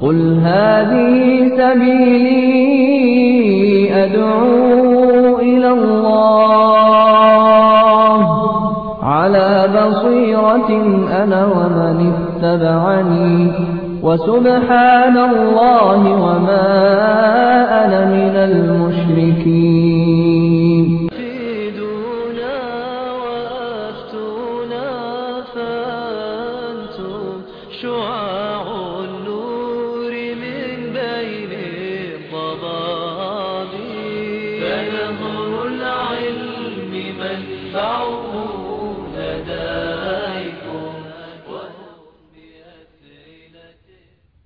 قل هذه سبيلي أدعو إلى الله على بصيرة أنا ومن اتبعني وسبحان الله وما أنا من المشركين. فيدونا وأفتونا فأنتم شعاع النور من بين الضباب فنهر العلم منبعه لديكم وهم بأسئلته.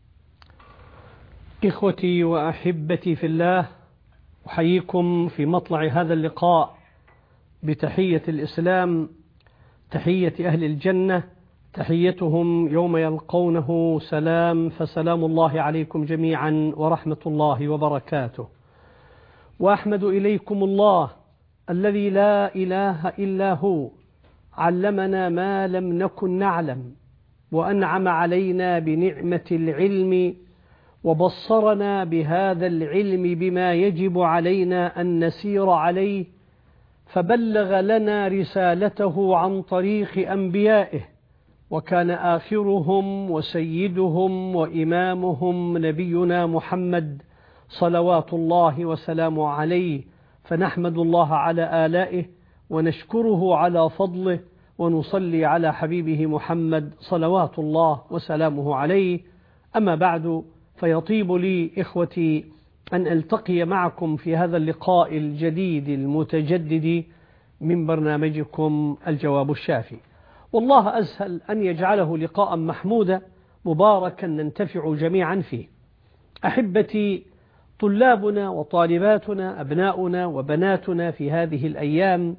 إخوتي وأحبتي في الله، أحييكم في مطلع هذا اللقاء بتحية الإسلام، تحية أهل الجنة، تحيتهم يوم يلقونه سلام، فسلام الله عليكم جميعا ورحمة الله وبركاته. وأحمد إليكم الله الذي لا إله إلا هو، علمنا ما لم نكن نعلم، وأنعم علينا بنعمة العلم، وبصرنا بهذا العلم بما يجب علينا أن نسير عليه، فبلغ لنا رسالته عن طريق أنبيائه، وكان آخرهم وسيدهم وإمامهم نبينا محمد صلوات الله وسلامه عليه. فنحمد الله على آلائه ونشكره على فضله، ونصلي على حبيبه محمد صلوات الله وسلامه عليه. أما بعد، فيطيب لي إخوتي أن ألتقي معكم في هذا اللقاء الجديد المتجدد من برنامجكم الجواب الشافي، والله أسهل أن يجعله لقاء محمودا مباركا ننتفع جميعا فيه. أحبتي، طلابنا وطالباتنا، أبناؤنا وبناتنا في هذه الأيام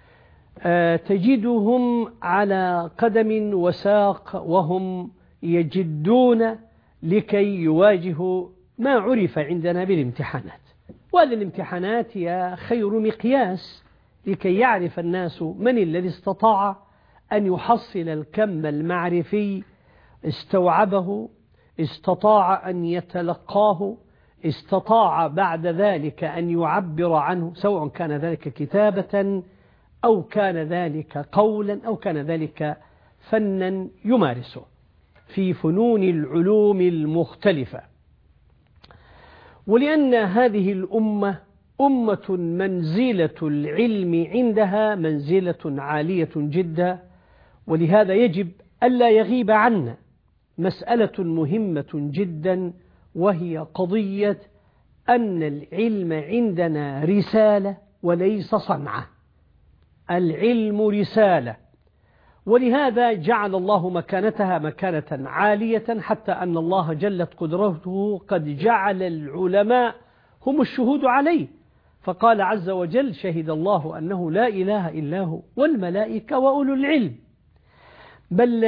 تجدهم على قدم وساق، وهم يجدون لكي يواجهوا ما عرف عندنا بالامتحانات. وهذه الامتحانات هي خير مقياس لكي يعرف الناس من الذي استطاع أن يحصل الكم المعرفي، استوعبه، استطاع أن يتلقاه، استطاع بعد ذلك أن يعبر عنه، سواء كان ذلك كتابة أو كان ذلك قولا أو كان ذلك فنا يمارسه في فنون العلوم المختلفة. ولأن هذه الأمة أمة منزلة العلم عندها منزلة عالية جدا، ولهذا يجب ألا يغيب عنا مسألة مهمة جدا، وهي قضية أن العلم عندنا رسالة وليس صنعة. العلم رسالة، ولهذا جعل الله مكانتها مكانة عالية، حتى أن الله جلت قدرته قد جعل العلماء هم الشهود عليه، فقال عز وجل: شهد الله أنه لا إله إلا هو والملائكة وأولو العلم. بل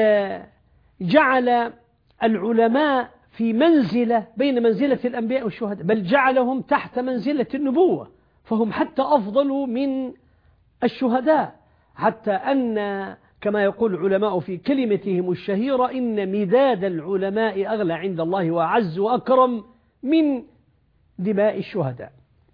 جعل العلماء في منزلة بين منزلة الأنبياء والشهداء، بل جعلهم تحت منزلة النبوة، فهم حتى أفضل من الشهداء، حتى أن كما يقول العلماء في كلمتهم الشهيرة: إن مداد العلماء أغلى عند الله وأعز وأكرم من دماء الشهداء.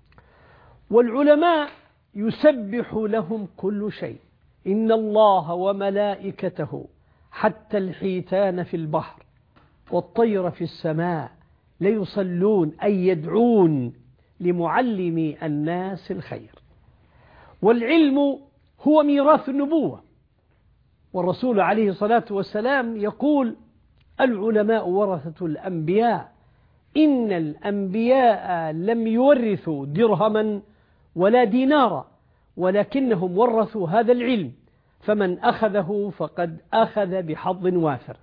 والعلماء يسبح لهم كل شيء، إن الله وملائكته حتى الحيتان في البحر والطير في السماء ليصلون أي يدعون لمعلم الناس الخير. والعلم هو ميراث النبوة، والرسول عليه الصلاة والسلام يقول: العلماء ورثة الأنبياء، إن الأنبياء لم يورثوا درهما ولا دينارا، ولكنهم ورثوا هذا العلم، فمن أخذه فقد أخذ بحظ وافر.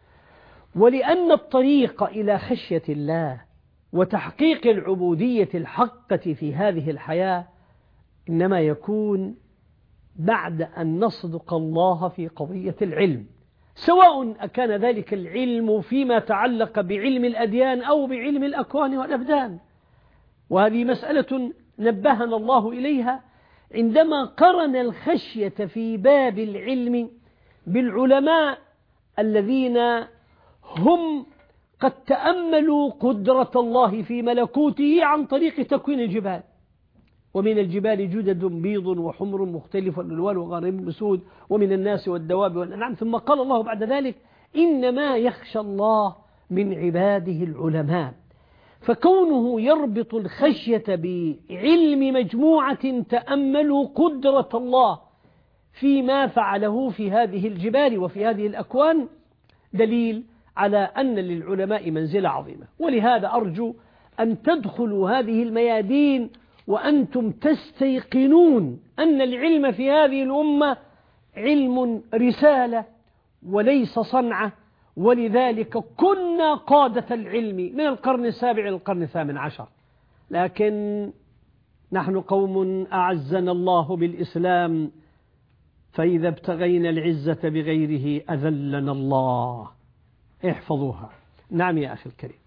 ولأن الطريق إلى خشية الله وتحقيق العبودية الحقة في هذه الحياة إنما يكون بعد أن نصدق الله في قضية العلم، سواء أكان ذلك العلم فيما تعلق بعلم الأديان أو بعلم الأكوان والأبدان. وهذه مسألة نبهنا الله إليها عندما قرن الخشية في باب العلم بالعلماء الذين هم قد تأملوا قدرة الله في ملكوته عن طريق تكوين الجبال، ومن الجبال جدد بيض وحمر مختلف الألوان وغريب بسود، ومن الناس والدواب والأنعام. ثم قال الله بعد ذلك إنما يخشى الله من عباده العلماء. فكونه يربط الخشية بعلم مجموعة تأملوا قدرة الله فيما فعله في هذه الجبال وفي هذه الأكوان دليل على أن للعلماء منزلة عظيمة. ولهذا أرجو أن تدخلوا هذه الميادين وأنتم تستيقنون أن العلم في هذه الأمة علم رسالة وليس صنعة، ولذلك كنا قادة العلم من القرن السابع إلى القرن الثامن عشر، لكن نحن قوم أعزنا الله بالإسلام، فإذا ابتغينا العزة بغيره أذلنا الله. احفظوها. نعم يا أخي الكريم.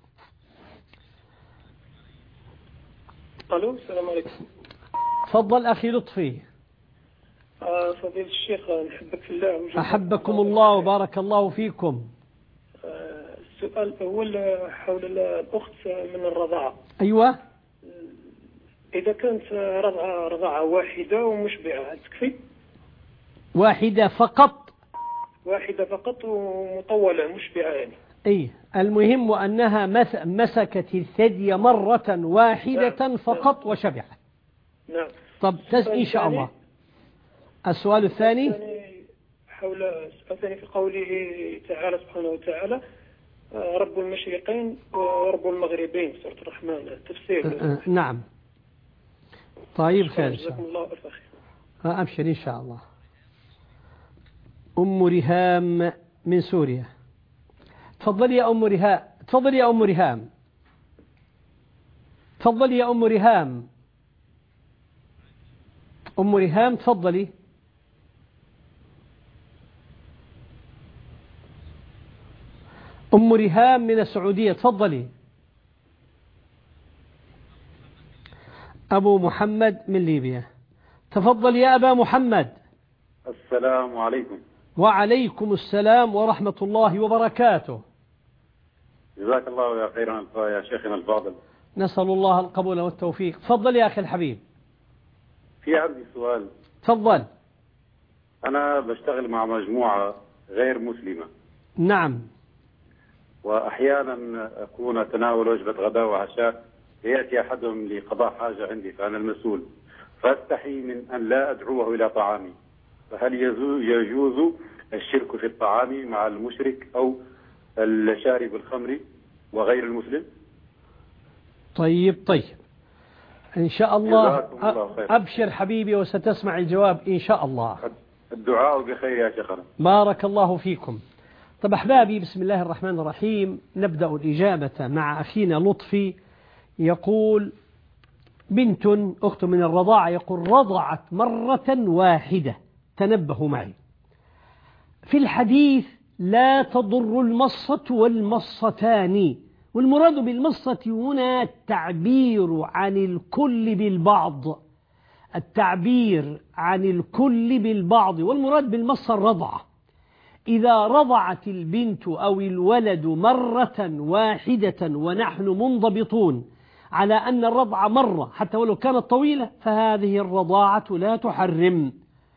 ألو، السلام عليكم. تفضل أخي لطفي. فضيلة الشيخ، نحبك في الله. أحبكم الله وبارك الله فيكم. السؤال الأول حول الأخت من الرضاعة. أيوة. إذا كانت رضاعة واحدة ومشبعة تكفي؟ واحدة فقط. واحدة فقط ومطولة مشبعة يعني. أي المهم أنها مسكت الثدي مرة واحدة فقط وشبعت. نعم. طب إن شاء الله. السؤال الثاني حول الثاني في قوله تعالى سبحانه وتعالى رب المشرقين ورب المغربين، سورة الرحمن، التفسير. نعم. طيب خير. جزاكم الله ألف خير. أبشر إن شاء الله. أم ريهام من سوريا. تفضلي يا أم ريهام. تفضلي يا أم ريهام. تفضلي يا أم ريهام. أم ريهام تفضلي. أم ريهام من السعودية تفضلي. أبو محمد من ليبيا. تفضل يا أبا محمد. السلام عليكم. وعليكم السلام ورحمة الله وبركاته. جزاك الله يا خيرا يا شيخنا الفاضل. نسأل الله القبول والتوفيق. تفضل يا أخي الحبيب. في عندي سؤال. تفضل. أنا بشتغل مع مجموعة غير مسلمة. نعم. وأحيانا أكون أتناول وجبة غداء وعشاء، يأتي أحدهم لقضاء حاجة عندي فأنا المسؤول، فأستحي من أن لا أدعوه إلى طعامي، فهل يجوز الشرك في الطعام مع المشرك أو الشارب الخمر وغير المسلم؟ طيب إن شاء الله. أبشر حبيبي وستسمع الجواب إن شاء الله. الدعاء بخير يا شيخنا. بارك الله فيكم. طب أحبابي، بسم الله الرحمن الرحيم. نبدأ الإجابة مع أخينا لطفي. يقول بنت أخت من الرضاعة، يقول رضعت مرة واحدة. تنبهوا معي في الحديث لا تضر المصة والمصتان، والمراد بالمصة هنا التعبير عن الكل بالبعض، التعبير عن الكل بالبعض، والمراد بالمصة الرضعة. إذا رضعت البنت أو الولد مرة واحدة ونحن منضبطون على أن الرضعة مرة حتى ولو كانت طويلة، فهذه الرضاعة لا تحرم.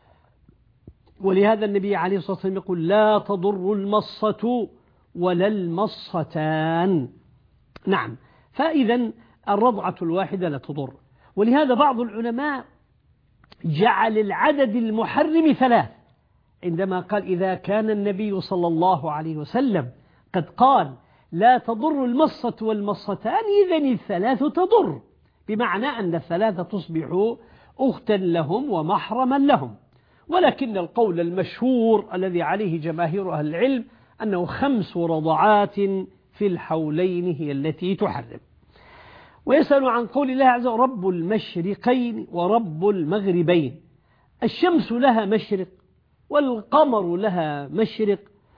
ولهذا النبي عليه الصلاة والسلام يقول لا تضر المصة ولا المصتان. نعم. فإذا الرضعة الواحدة لا تضر. ولهذا بعض العلماء جعل العدد المحرم 3 عندما قال إذا كان النبي صلى الله عليه وسلم قد قال لا تضر المصة والمصتان، إذن 3 تضر، بمعنى أن 3 تصبح أختا لهم ومحرما لهم. ولكن القول المشهور الذي عليه جماهير أهل العلم أنه 5 رضعات في الحولين هي التي تحرم. ويسأل عن قول الله عز وجل رب المشرقين ورب المغربين. الشمس لها مشرق والقمر لها مشرق،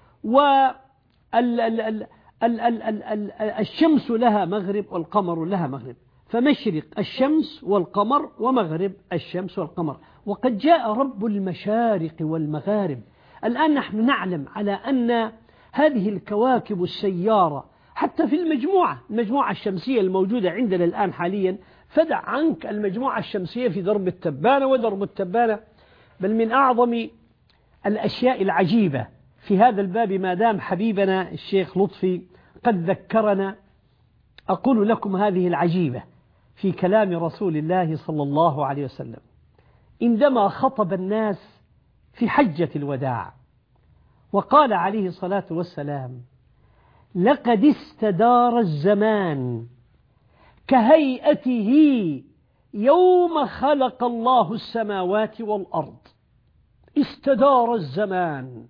والشمس لها مغرب والقمر لها مغرب، فمشرق الشمس والقمر ومغرب الشمس والقمر. وقد جاء رب المشارق والمغارب. الآن نحن نعلم على أن هذه الكواكب السيارة حتى في المجموعة الشمسية الموجودة عندنا الآن حاليا، فدع عنك المجموعة الشمسية في درب التبانة ودرب التبانة، بل من أعظم الأشياء العجيبة في هذا الباب ما دام حبيبنا الشيخ لطفي قد ذكرنا، أقول لكم هذه العجيبة في كلام رسول الله صلى الله عليه وسلم عندما خطب الناس في حجة الوداع، وقال عليه الصلاة والسلام: لقد استدار الزمان كهيئته يوم خلق الله السماوات والأرض. استدار الزمان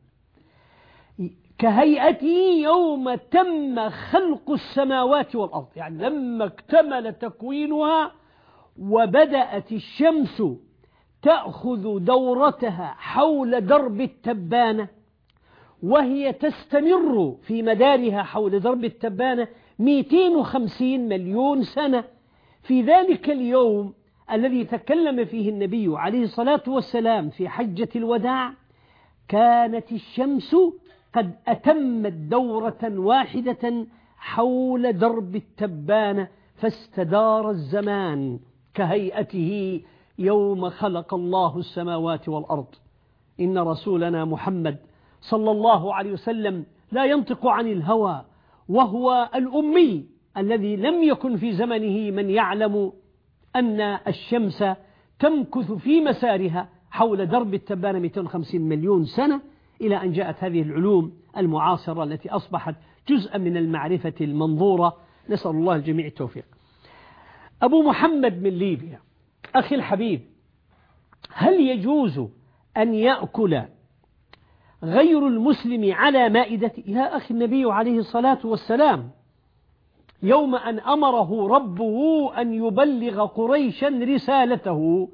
كهيئته يوم تم خلق السماوات والأرض، يعني لما اكتمل تكوينها وبدأت الشمس تأخذ دورتها حول درب التبانة، وهي تستمر في مدارها حول درب التبانة 250 مليون سنة. في ذلك اليوم الذي تكلم فيه النبي عليه الصلاة والسلام في حجة الوداع، كانت الشمس قد أتمت دورة واحدة حول درب التبانة، فاستدار الزمان كهيئته يوم خلق الله السماوات والأرض. إن رسولنا محمد صلى الله عليه وسلم لا ينطق عن الهوى، وهو الأمي الذي لم يكن في زمنه من يعلم أن الشمس تمكث في مسارها حول درب التبانة 250 مليون سنة، إلى أن جاءت هذه العلوم المعاصرة التي أصبحت جزءا من المعرفة المنظورة. نسأل الله الجميع التوفيق. أبو محمد من ليبيا، أخي الحبيب، هل يجوز أن يأكل غير المسلم على مائدته؟ يا أخي، النبي عليه الصلاة والسلام يوم أن أمره ربه أن يبلغ قريشا رسالته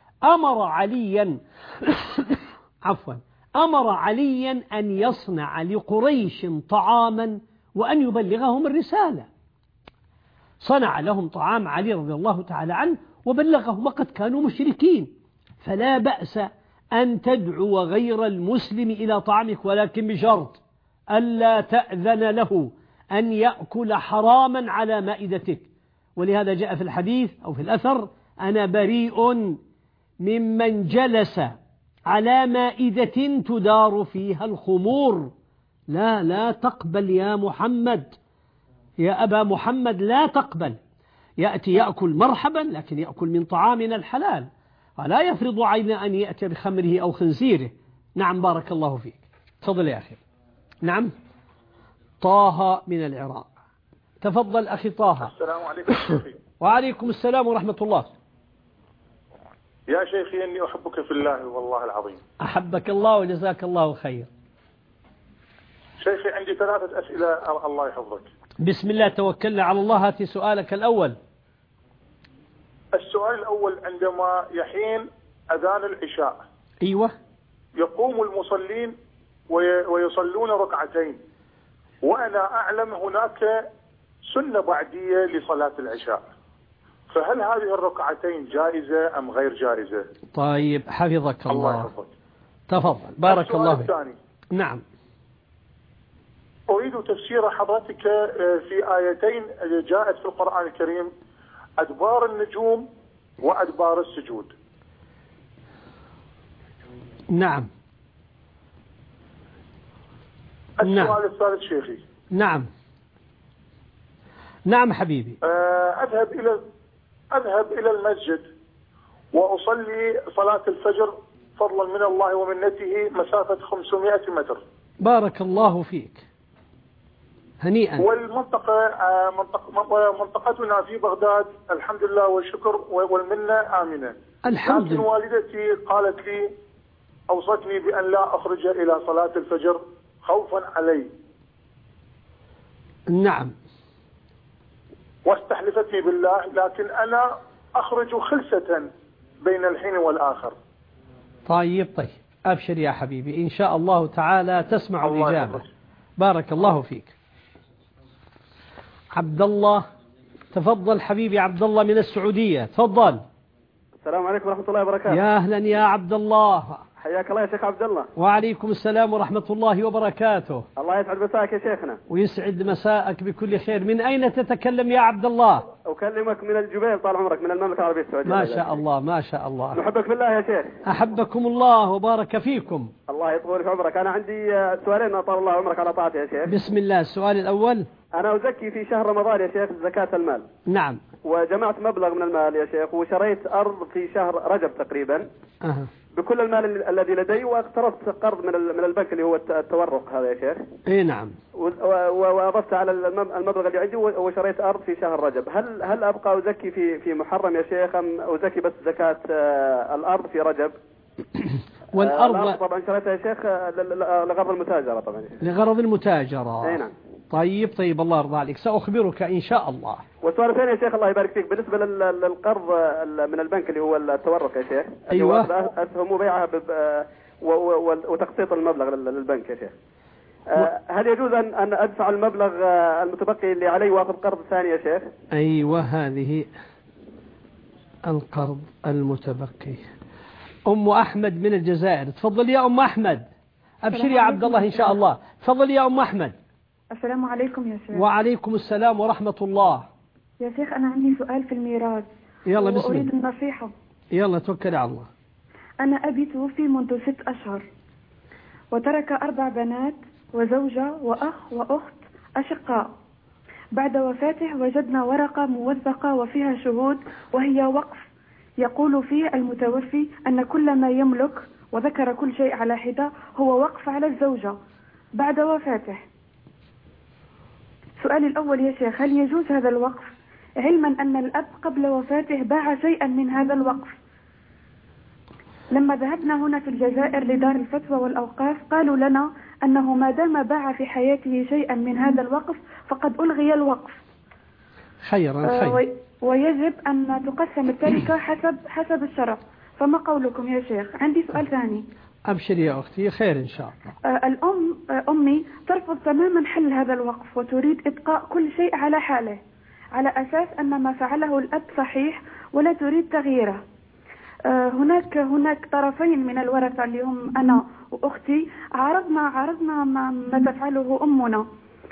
أمر عليا أن يصنع لقريش طعاما وأن يبلغهم الرسالة. صنع لهم طعام علي رضي الله تعالى عنه وبلغهم، وقد كانوا مشركين، فلا بأس أن تدعو غير المسلم إلى طعامك، ولكن بشرط ألا تأذن له أن يأكل حراما على مائدتك. ولهذا جاء في الحديث أو في الأثر: أنا بريء ممن جلس على مائدة تدار فيها الخمور. لا تقبل يا محمد، يا أبا محمد، لا تقبل. يأتي يأكل مرحبا، لكن يأكل من طعامنا الحلال، ولا يفرض علينا أن يأتي بخمره أو خنزيره. نعم، بارك الله فيك. تفضل يا أخي. نعم، طه من العراق. تفضل أخي طه. السلام عليكم شيخي. وعليكم السلام ورحمة الله. يا شيخي إني أحبك في الله والله العظيم. أحبك الله وجزاك الله خير. شيخي عندي 3 أسئلة، الله يحفظك. بسم الله، توكلنا على الله. هاتي سؤالك الأول. السؤال الأول: عندما يحين أذان العشاء، أيوة، يقوم المصلين ويصلون ركعتين، وأنا أعلم هناك سنة بعدية لصلاة العشاء، فهل هذه الركعتين جائزة أم غير جائزة؟ طيب، حفظك الله. الله يحفظك. تفضل، بارك الله فيك. الثاني: نعم، أريد تفسير حضرتك في آيتين جاءت في القرآن الكريم: أدبار النجوم وأدبار السجود. نعم. السؤال الثالث شيخي. نعم حبيبي. أذهب إلى المسجد وأصلي صلاة الفجر فضلا من الله ومنته مسافة 500 متر. بارك الله فيك، هنيئا. منطقتنا في بغداد الحمد لله والشكر والمنة آمنة. الحمد لله. لكن والدتي قالت لي، أوصتني بأن لا أخرج إلى صلاة الفجر خوفا علي. نعم. واستحلفتني بالله، لكن أنا أخرج خلسة بين الحين والآخر. طيب، أبشر يا حبيبي، إن شاء الله تعالى تسمع الإجابة. بارك الله فيك. عبد الله، تفضل حبيبي. عبد الله من السعودية، تفضل. السلام عليكم ورحمة الله وبركاته. يا أهلا يا عبد الله. حياك الله يا شيخ عبد الله. وعليكم السلام ورحمة الله وبركاته. الله يسعد مساك يا شيخنا. ويسعد مساءك بكل خير. من أين تتكلم يا عبد الله؟ أكلمك من الجبيل طال عمرك، من المملكة العربية السعودية. ما شاء الله ما شاء الله. نحبك بالله يا شيخ. أحبكم الله وبارك فيكم. الله يطول في عمرك. أنا عندي سؤالين أطال الله عمرك على طاعته يا شيخ. بسم الله. السؤال الأول: أنا أزكي في شهر رمضان يا شيخ زكاة المال. نعم. وجمعت مبلغ من المال يا شيخ، وشريت أرض في شهر رجب تقريبا بكل المال الذي لدي، واقترضت قرض من البنك اللي هو التورق هذا يا شيخ. اي نعم. وأضفت على المبلغ اللي عندي وشريت أرض في شهر رجب. هل أبقى أزكي في محرم يا شيخ، أم أزكي بس زكاة الأرض في رجب؟ والأرض طبعا شريتها يا شيخ لغرض المتاجرة طبعا. لغرض المتاجرة. اي نعم. طيب الله يرضى عليك، سأخبرك إن شاء الله. والسؤال الثاني يا شيخ الله يبارك فيك، بالنسبة للقرض من البنك اللي هو التورق يا شيخ. أيوة. أسهم وبيعها وتقسيط المبلغ للبنك يا شيخ. هل يجوز أن أدفع المبلغ المتبقي اللي علي وأخذ قرض ثاني يا شيخ؟ أيوة، هذه القرض المتبقي. أم أحمد من الجزائر، تفضل يا أم أحمد. أبشر يا عبد الله إن شاء الله. تفضل يا أم أحمد. السلام عليكم يا شيخ. وعليكم السلام ورحمة الله. يا شيخ أنا عندي سؤال في الميراث. يلا بسم الله. وأريد النصيحة. يلا توكل على الله. أنا أبي توفي منذ 6 أشهر، وترك 4 بنات وزوجة وأخ وأخت أشقاء. بعد وفاته وجدنا ورقة موثقة وفيها شهود، وهي وقف يقول فيه المتوفي أن كل ما يملك، وذكر كل شيء على حدة، هو وقف على الزوجة بعد وفاته. سؤالي الأول يا شيخ: هل يجوز هذا الوقف، علما أن الأب قبل وفاته باع شيئا من هذا الوقف؟ لما ذهبنا هنا في الجزائر لدار الفتوى والأوقاف قالوا لنا أنه ما دام باع في حياته شيئا من هذا الوقف فقد ألغي الوقف. خيرا. ويجب أن تقسم التركة حسب الشرع. فما قولكم يا شيخ؟ عندي سؤال ثاني. أبشر يا أختي، خير إن شاء الله. أمي ترفض تماما حل هذا الوقف، وتريد إبقاء كل شيء على حاله، على أساس أن ما فعله الأب صحيح ولا تريد تغييره. هناك طرفين من الورثة اللي هم أنا وأختي، عرضنا ما تفعله أمنا،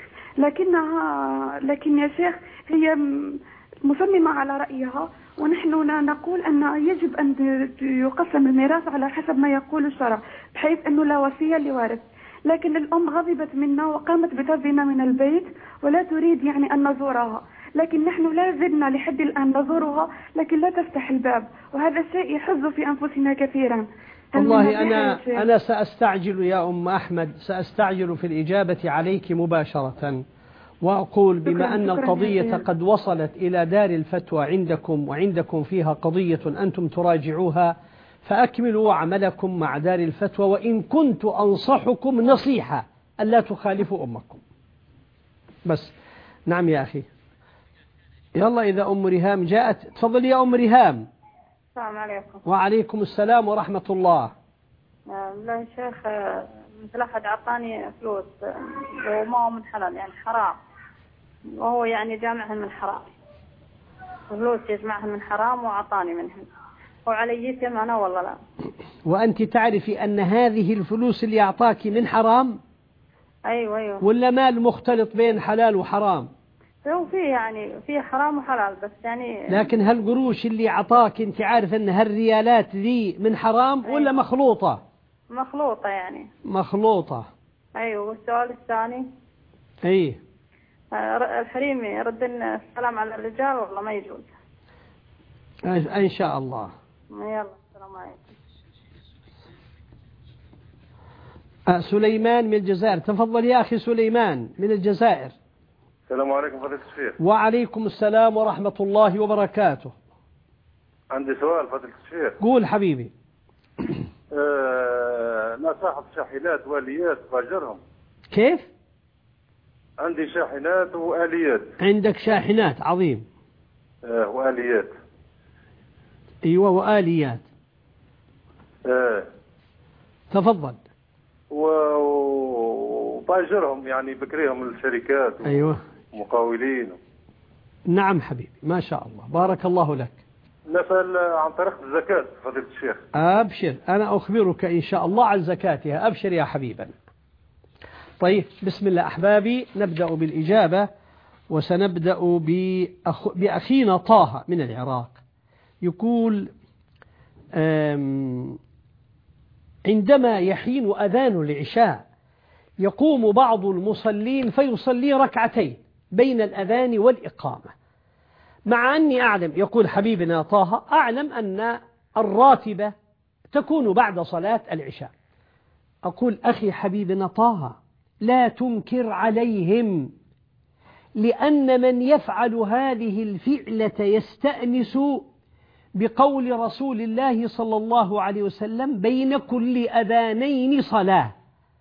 لكن يا شيخ هي مصممة على رأيها، ونحن نقول أن يجب أن يقسم الميراث على حسب ما يقول الشرع، بحيث أنه لا وصية لوارث. لكن الأم غضبت منا وقامت بطردنا من البيت ولا تريد يعني أن نزورها، لكن نحن لا زلنا لحد الآن نزورها، لكن لا تفتح الباب، وهذا الشيء يحز في أنفسنا كثيرا. والله أنا سأستعجل يا أم أحمد، سأستعجل في الإجابة عليك مباشرة، وأقول بما أن القضية قد وصلت إلى دار الفتوى عندكم، وعندكم فيها قضية أنتم تراجعوها، فأكملوا عملكم مع دار الفتوى، وإن كنت أنصحكم نصيحة ألا تخالفوا أمكم بس. نعم يا أخي. يلا إذا أم ريهام جاءت، تفضل يا أم ريهام. السلام عليكم. وعليكم السلام ورحمة الله. لا يا شيخ، مثل أحد أعطاني فلوس وما هو من حلال، يعني حرام، وهو يعني جامعهن من حرام، فلوس يجمعهن من حرام وأعطاني منهن، وعلي يتم أنا والله لا. وأنت تعرفي أن هذه الفلوس اللي أعطاك من حرام؟ أيوة. ولا مال مختلط بين حلال وحرام؟ هو فيه يعني فيه حرام وحلال بس يعني. لكن هالقروش اللي أعطاك أنت عارف أن هالريالات ذي من حرام ولا مخلوطة؟ مخلوطة يعني. مخلوطة. أيوة. والسؤال الثاني. أي. الحريم يرد السلام على الرجال والله ما يجوز؟ إن شاء الله. يلا السلام عليكم. سليمان من الجزائر، تفضل يا أخي سليمان من الجزائر. السلام عليكم فضيلة الشيخ. وعليكم السلام ورحمة الله وبركاته. عندي سؤال فضيلة الشيخ. قول حبيبي. أنا صاحب شاحنات وآليات بأجرهم. كيف؟ عندي شاحنات وآليات. عندك شاحنات، عظيم. وآليات. أيوة وآليات. تفضل. وبأجرهم يعني بكريهم للشركات. أيوة. مقاولين. نعم حبيبي، ما شاء الله، بارك الله لك. نسأل عن طريق الزكاة فضيلة الشيخ. أبشر، أنا أخبرك إن شاء الله عن زكاتها. أبشر يا حبيبنا. طيب، بسم الله أحبابي، نبدأ بالإجابة، وسنبدأ بأخينا طه من العراق. يقول: عندما يحين أذان العشاء يقوم بعض المصلين فيصلي ركعتين بين الأذان والإقامة، مع أني أعلم، يقول حبيبنا طه، أعلم أن الراتبة تكون بعد صلاة العشاء. أقول: أخي حبيبنا طه، لا تنكر عليهم، لأن من يفعل هذه الفعلة يستأنس بقول رسول الله صلى الله عليه وسلم: بين كل أذانين صلاة.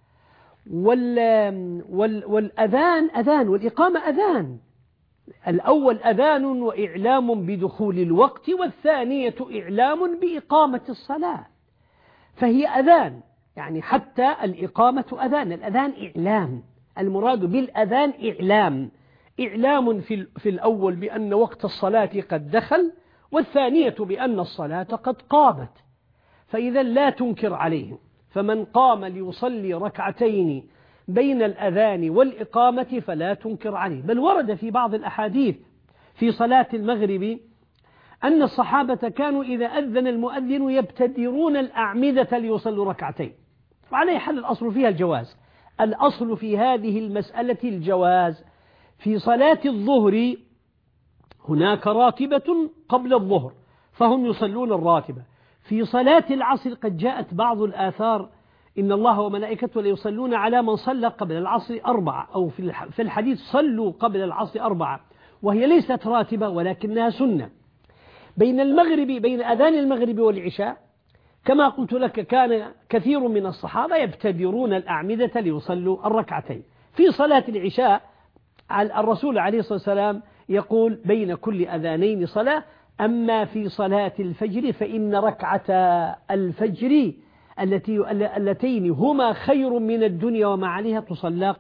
والأذان أذان، والإقامة أذان. الأول أذان وإعلام بدخول الوقت، والثانية إعلام بإقامة الصلاة، فهي أذان، يعني حتى الإقامة أذان. الأذان إعلام، المراد بالأذان إعلام في الأول بأن وقت الصلاة قد دخل، والثانية بأن الصلاة قد قامت. فإذا لا تنكر عليهم، فمن قام ليصلي ركعتين بين الأذان والإقامة فلا تنكر عليه. بل ورد في بعض الأحاديث في صلاة المغرب أن الصحابة كانوا إذا أذن المؤذن يبتدرون الأعمدة ليصلوا ركعتين، وعليه حل الأصل فيها الجواز. الأصل في هذه المسألة الجواز. في صلاة الظهر هناك راتبة قبل الظهر فهم يصلون الراتبة. في صلاة العصر قد جاءت بعض الآثار: إن الله وملائكته ليصلون على من صلى قبل العصر 4، أو في الحديث: صلوا قبل العصر 4، وهي ليست راتبة ولكنها سنة. بين أذان المغرب والعشاء كما قلت لك كان كثير من الصحابة يبتدرون الأعمدة ليصلوا الركعتين. في صلاة العشاء الرسول عليه الصلاة والسلام يقول: بين كل أذانين صلاة. أما في صلاة الفجر فإن ركعة الفجر اللتين هما خير من الدنيا وما عليها تصلى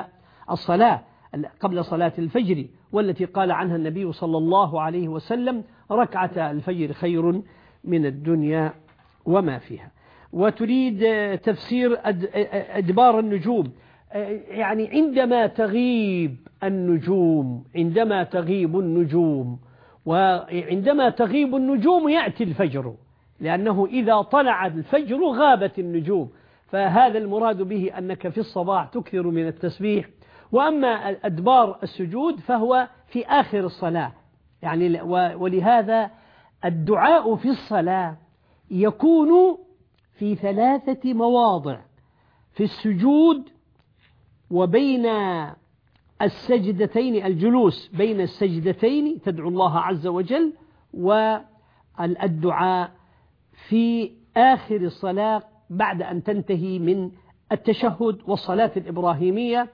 قبل صلاة الفجر، والتي قال عنها النبي صلى الله عليه وسلم: ركعة الفجر خير من الدنيا وما فيها. وتريد تفسير أدبار النجوم، يعني عندما تغيب النجوم وعندما تغيب النجوم يأتي الفجر، لأنه إذا طلع الفجر غابت النجوم، فهذا المراد به أنك في الصباح تكثر من التسبيح. وأما أدبار السجود فهو في آخر الصلاة، يعني ولهذا الدعاء في الصلاة يكون في 3 مواضع: في السجود، وبين السجدتين، الجلوس بين السجدتين تدعو الله عز وجل، والدعاء في آخر الصلاة بعد أن تنتهي من التشهد والصلاة الإبراهيمية،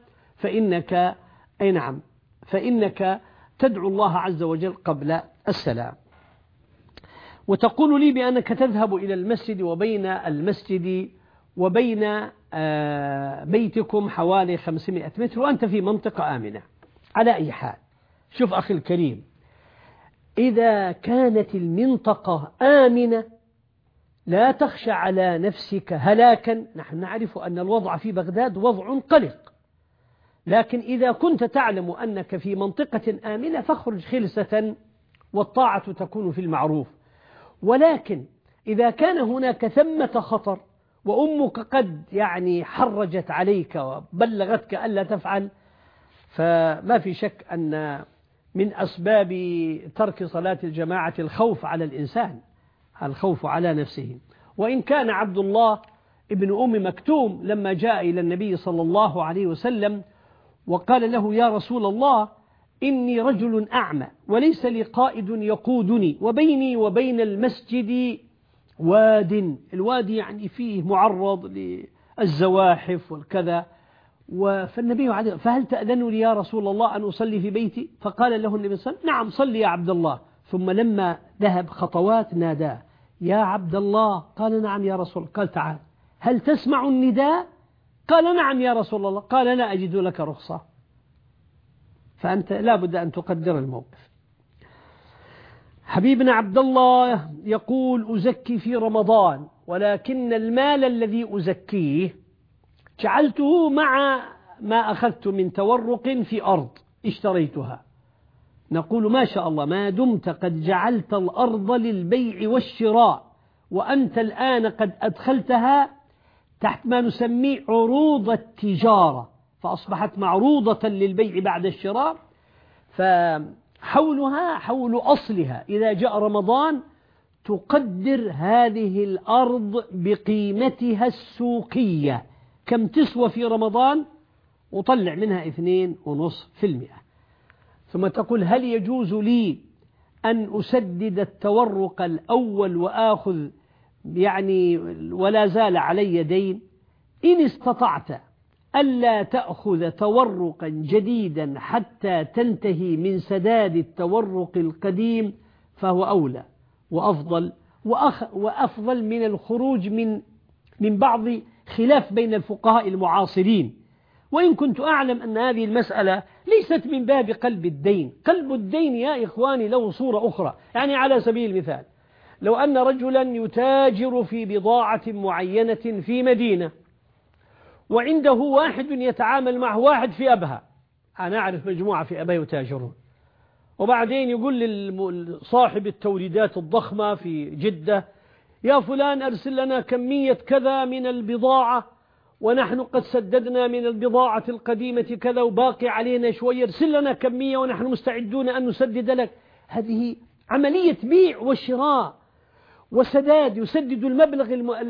فإنك تدعو الله عز وجل قبل السلام. وتقول لي بأنك تذهب إلى المسجد، وبين المسجد وبين بيتكم حوالي 500 متر، وأنت في منطقة آمنة. على أي حال، شوف أخي الكريم، إذا كانت المنطقة آمنة لا تخشى على نفسك هلاكا. نحن نعرف أن الوضع في بغداد وضع قلق، لكن إذا كنت تعلم أنك في منطقة آمنة فاخرج خلسة، والطاعة تكون في المعروف. ولكن إذا كان هناك ثمة خطر وأمك قد حرجت عليك وبلغتك ألا تفعل، فما في شك أن من أسباب ترك صلاة الجماعة الخوف على الإنسان، الخوف على نفسه. وإن كان عبد الله ابن أم مكتوم لما جاء إلى النبي صلى الله عليه وسلم وقال له: يا رسول الله، إني رجل أعمى وليس لي قائد يقودني، وبيني وبين المسجد الوادي فيه معرض للزواحف والكذا، فالنبي عليه: فهل تأذن لي يا رسول الله أن أصلي في بيتي؟ فقال له النبي صلى الله عليه وسلم: نعم، صلي يا عبد الله. ثم لما ذهب خطوات ناداه: يا عبد الله. قال: نعم يا رسول الله. قال: تعال، هل تسمع النداء؟ قال: نعم يا رسول الله. قال: لا أجد لك رخصة. فأنت لا بد أن تقدر الموقف. حبيبنا عبد الله يقول أزكي في رمضان، ولكن المال الذي أزكيه جعلته مع ما أخذت من تورق في أرض اشتريتها. نقول ما شاء الله، ما دمت قد جعلت الأرض للبيع والشراء وأنت الآن قد أدخلتها تحت ما نسميه عروض التجارة، فأصبحت معروضة للبيع بعد الشراء، فحولها حول أصلها. إذا جاء رمضان تقدر هذه الأرض بقيمتها السوقية، كم تسوى في رمضان، وطلع منها 2.5%. ثم تقول هل يجوز لي أن أسدد التورق الأول وآخذ يعني ولا زال علي دين؟ إن استطعت ألا تأخذ تورقا جديدا حتى تنتهي من سداد التورق القديم فهو أولى وأفضل، وأفضل من الخروج من بعض خلاف بين الفقهاء المعاصرين. وإن كنت أعلم أن هذه المسألة ليست من باب قلب الدين. قلب الدين يا إخواني له صورة أخرى. يعني على سبيل المثال، لو أن رجلا يتاجر في بضاعة معينة في مدينة، وعنده واحد يتعامل معه واحد في أبها، أنا أعرف مجموعة في أبها يتاجرون، وبعدين يقول لصاحب التوريدات الضخمة في جدة يا فلان أرسل لنا كمية كذا من البضاعة، ونحن قد سددنا من البضاعة القديمة كذا وباقي علينا شوية، ارسل لنا كمية ونحن مستعدون أن نسدد لك. هذه عملية بيع وشراء وسداد، يسدد المبلغ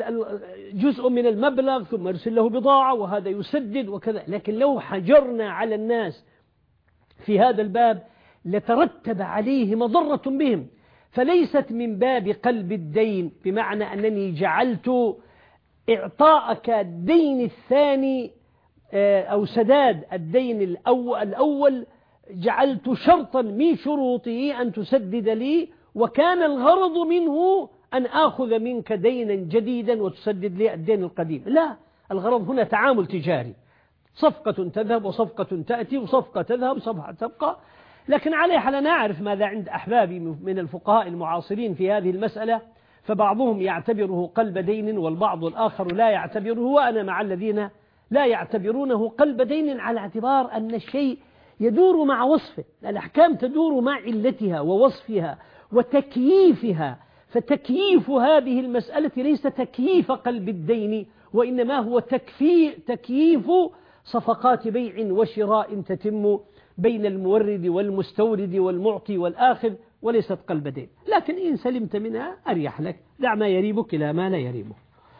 جزء من المبلغ ثم يرسل له بضاعة وهذا يسدد وكذا. لكن لو حجرنا على الناس في هذا الباب لترتب عليه مضرة بهم، فليست من باب قلب الدين، بمعنى أنني جعلت إعطاءك الدين الثاني أو سداد الدين الأول جعلت شرطا من شروطه أن تسدد لي، وكان الغرض منه أن آخذ منك دينا جديدا وتسدد لي الدين القديم. لا، الغرض هنا تعامل تجاري، صفقة تذهب وصفقة تأتي وصفقة تذهب وصفقة تبقى. لكن عليه حال أنا أعرف ماذا عند أحبابي من الفقهاء المعاصرين في هذه المسألة، فبعضهم يعتبره قلب دين والبعض الآخر لا يعتبره، وأنا مع الذين لا يعتبرونه قلب دين، على اعتبار أن الشيء يدور مع وصفه. الأحكام تدور مع علتها ووصفها وتكييفها، فتكييف هذه المسألة ليس تكييف قلب الدين، وإنما هو تكييف صفقات بيع وشراء تتم بين المورد والمستورد والمعطي والآخذ، وليست قلب دين. لكن إن سلمت منها أريح لك، دع ما يريبك إلى ما لا يريبك.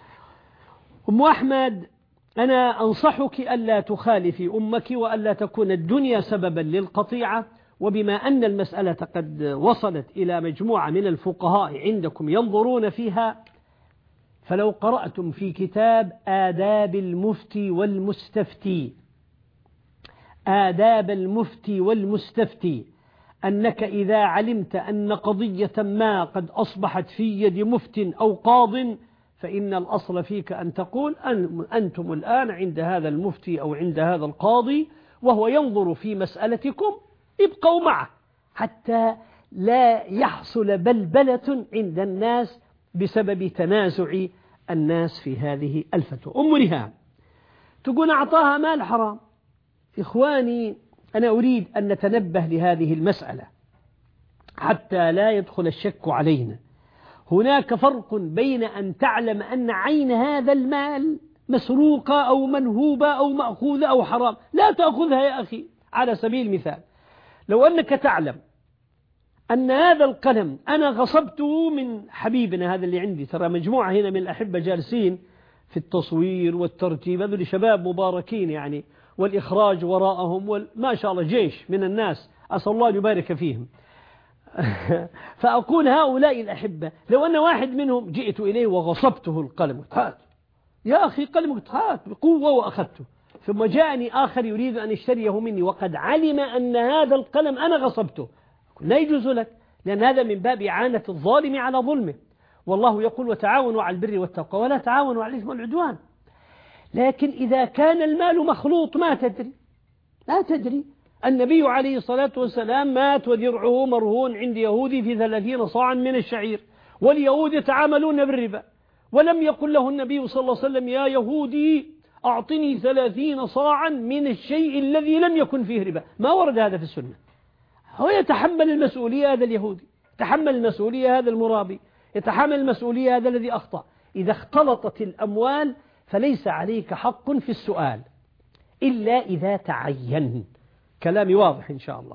أم أحمد، أنا أنصحك ألا تخالفي أمك وألا تكون الدنيا سببا للقطيعة، وبما أن المسألة قد وصلت إلى مجموعة من الفقهاء عندكم ينظرون فيها، فلو قرأتم في كتاب آداب المفتي والمستفتي، آداب المفتي والمستفتي، أنك إذا علمت أن قضية ما قد أصبحت في يد مفت أو قاض، فإن الأصل فيك أن تقول أنتم الآن عند هذا المفتي أو عند هذا القاضي وهو ينظر في مسألتكم، ابقوا معه حتى لا يحصل بلبلة عند الناس بسبب تنازع الناس في هذه الفتوى. أم ريهام تقول أعطاها مال حرام. إخواني، أنا أريد أن نتنبه لهذه المسألة حتى لا يدخل الشك علينا. هناك فرق بين أن تعلم أن عين هذا المال مسروقة أو منهوبة أو مأخوذة أو حرام، لا تأخذها يا أخي. على سبيل المثال، لو أنك تعلم أن هذا القلم أنا غصبته من حبيبنا هذا اللي عندي، ترى مجموعة هنا من الأحبة جالسين في التصوير والترتيب، هذول شباب مباركين يعني، والإخراج وراءهم ما شاء الله جيش من الناس، أسأل الله يبارك فيهم. فأقول هؤلاء الأحبة لو أن واحد منهم جئت إليه وغصبته القلم، هات يا أخي قلمك، هات بقوة، وأخذته، ثم جاءني آخر يريد أن يشتريه مني وقد علم أن هذا القلم أنا غصبته، لا يجوز لك، لأن هذا من باب إعانة الظالم على ظلمه. والله يقول وتعاونوا على البر والتقوى ولا تعاونوا على الإثم والعدوان. لكن إذا كان المال مخلوط ما تدري، لا تدري، النبي عليه الصلاة والسلام مات ودرعه مرهون عند يهودي في 30 صاعا من الشعير، واليهود يتعاملون بالربا، ولم يقل له النبي صلى الله عليه وسلم يا يهودي أعطني 30 صاعا من الشيء الذي لم يكن فيه ربا. ما ورد هذا في السنة. هو يتحمل المسؤولية، هذا اليهودي يتحمل المسؤولية، هذا المرابي يتحمل المسؤولية، هذا الذي أخطأ. إذا اختلطت الأموال فليس عليك حق في السؤال إلا إذا تعين. كلامي واضح إن شاء الله.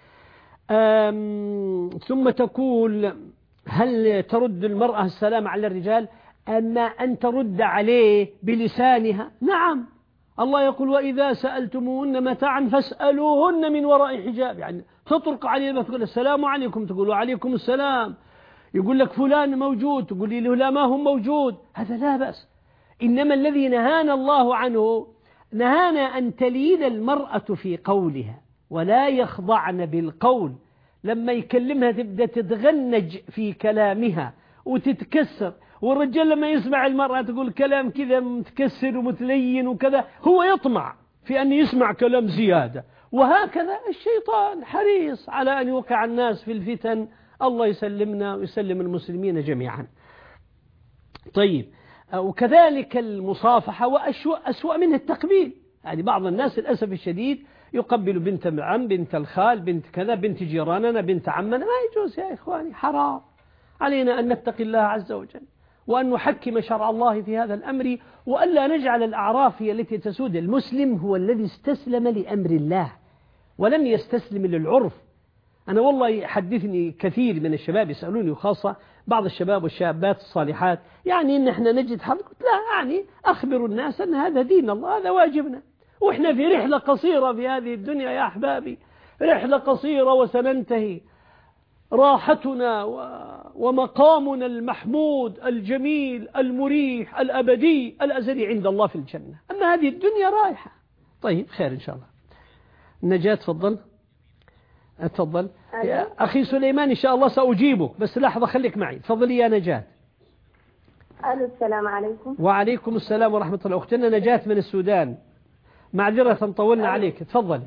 ثم تقول هل ترد المرأة السلام على الرجال؟ أما أن ترد عليه بلسانها، نعم. الله يقول وإذا سألتموهن متاعا فاسألوهن من وراء حجاب، يعني تطرق عليه تقول السلام عليكم، تقول وعليكم السلام، يقول لك فلان موجود، تقول لي له لا ما هو موجود، هذا لا بأس. إنما الذي نهانا الله عنه، نهانا أن تلين المرأة في قولها ولا يخضعن بالقول. لما يكلمها تبدأ تتغنج في كلامها وتتكسر، والرجال لما يسمع المرأة تقول كلام كذا متكسر ومتلين وكذا هو يطمع في أن يسمع كلام زيادة. وهكذا الشيطان حريص على أن يوقع الناس في الفتن. الله يسلمنا ويسلم المسلمين جميعا. طيب، وكذلك المصافحة، وأسوأ منها التقبيل. يعني بعض الناس للأسف الشديد يقبل بنت العم، بنت الخال، بنت كذا، بنت جيراننا، بنت عمنا. ما يجوز يا إخواني، حرام. علينا أن نتقي الله عز وجل وأن نحكم شرع الله في هذا الأمر، وألا نجعل الأعراف هي التي تسود. المسلم هو الذي استسلم لأمر الله ولم يستسلم للعرف. أنا والله يحدثني كثير من الشباب يسألوني، وخاصة بعض الشباب والشابات الصالحات، يعني إن إحنا نجد حرج. لا، يعني أخبروا الناس أن هذا دين الله، هذا واجبنا، وإحنا في رحلة قصيرة في هذه الدنيا يا أحبابي، رحلة قصيرة وسننتهي. راحتنا ومقامنا المحمود الجميل المريح الأبدي الأزلي عند الله في الجنة، أما هذه الدنيا رايحة. طيب، خير إن شاء الله. نجاة تفضل. تفضل يا أخي سليمان، إن شاء الله سأجيبك، بس لحظة خليك معي. تفضلي يا نجاة. السلام عليكم. وعليكم السلام ورحمة الله. أختنا نجاة من السودان، معذرة طولنا عليك. تفضلي،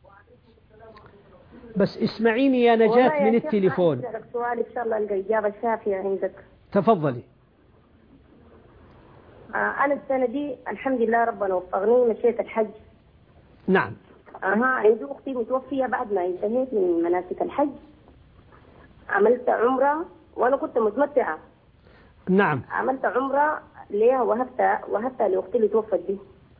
بس اسمعيني يا نجاة من التليفون. أسألك سؤال إن شاء الله ألقى إجابة شافية عندك. تفضلي. أنا السنة دي الحمد لله ربنا وفقني مشيت الحج. نعم. عندي أختي متوفية، بعد ما انتهيت من مناسك الحج عملت عمرة وأنا كنت متمتعة. نعم. عملت عمرة ليها وهبتها لأختي اللي توفت دي.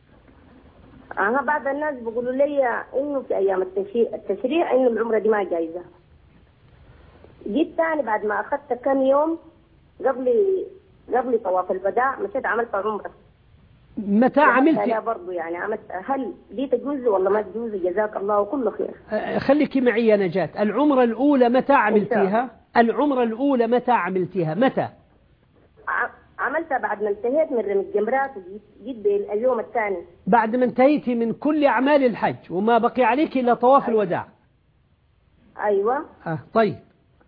بعض الناس بيقولوا لي إنه في أيام التشريع إنه العمرة دي ما جايزة. جيت ثاني بعد ما أخذت كم يوم قبل طواف الوداع مشيت عملت عمرة. متى عملتي؟ لا برضو يعني عملت. هل دي تجوز ولا ما تجوز؟ جزاك الله وكل خير. خليكي معي يا نجاة. العمرة الأولى متى عملتيها؟ العمرة الأولى متى عملتيها؟ متى؟ عملتها بعد ما انتهيت من رمي الجمرات، وجيت باليوم الثاني بعد ما انتهيتي من كل أعمال الحج وما بقي عليك إلا طواف الوداع. أيوة. طيب.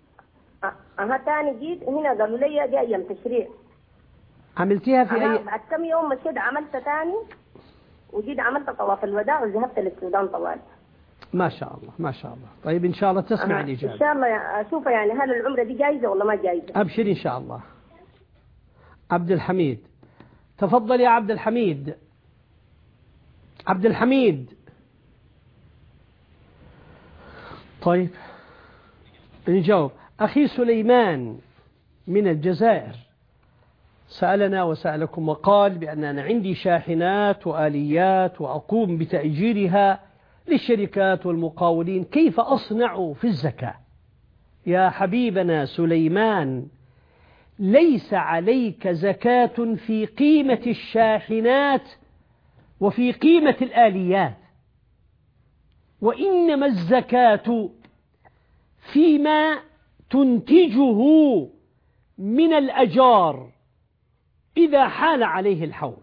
ثاني جيت هنا قالوا لي دي أيام تشريع. عملتيها في أي؟ بعد كم يوم مشيت عملت ثاني وجيت عملت طواف الوداع وذهبت للسودان طوال. ما شاء الله ما شاء الله. طيب إن شاء الله تسمع الإجابة. إن شاء الله أشوف يعني هل العمرة دي جايزة ولا ما جايزة. أبشر إن شاء الله. عبد الحميد، تفضل يا عبد الحميد. عبد الحميد. طيب نجاوب. أخي سليمان من الجزائر سألنا وسألكم وقال بأن أنا عندي شاحنات وآليات وأقوم بتأجيرها للشركات والمقاولين، كيف أصنع في الزكاة؟ يا حبيبنا سليمان، ليس عليك زكاة في قيمة الشاحنات وفي قيمة الآليات، وإنما الزكاة فيما تنتجه من الأجار إذا حال عليه الحول.